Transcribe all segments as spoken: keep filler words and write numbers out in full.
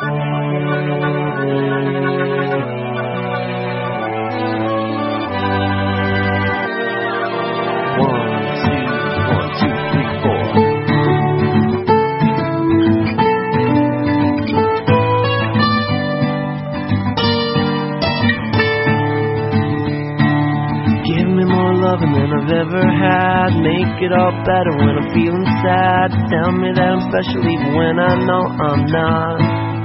Than I've ever had. Make it all better when I'm feeling sad. Tell me that I'm special even when I know I'm not.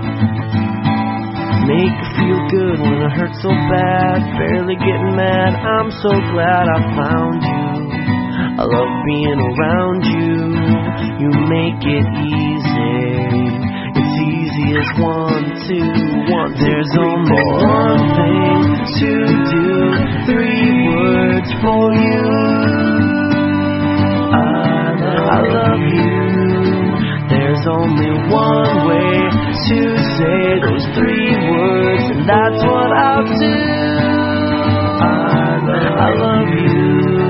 Make it feel good when I hurt so bad. Barely getting mad, I'm so glad I found you. I love being around you. You make it easy. It's easy as one, two, one. There's only one thing to do. Three words for you. I, I love you. There's only one way to say those three words, and that's what I'll do. I, I love you.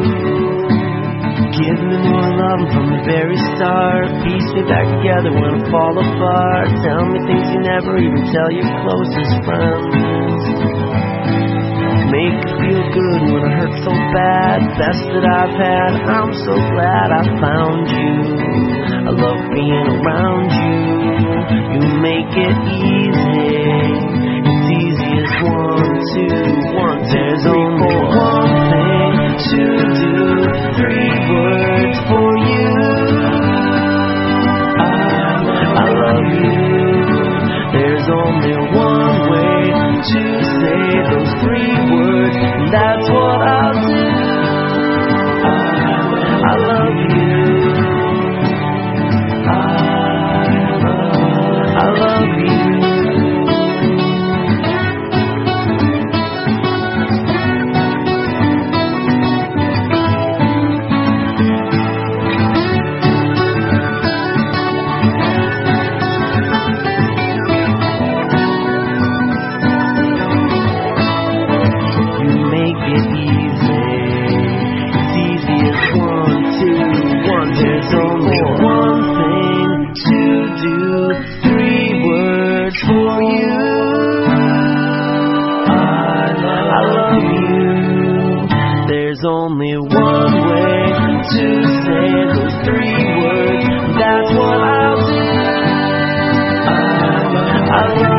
Give me more love from the very start. Piece me back together when I fall apart. Tell me things you never even tell your closest friends. Make it feel good when I hurt so bad. Best that I've had. I'm so glad I found you. I love being around you. You make it easy. It's easy as one, two, one. There's only one thing to do. Three words for you. I, I love you. There's only one way to say those three words, and that's what I'll do. I, I love you. I, I love you. There's only one way to say those three words. That's what I'll do. I, I love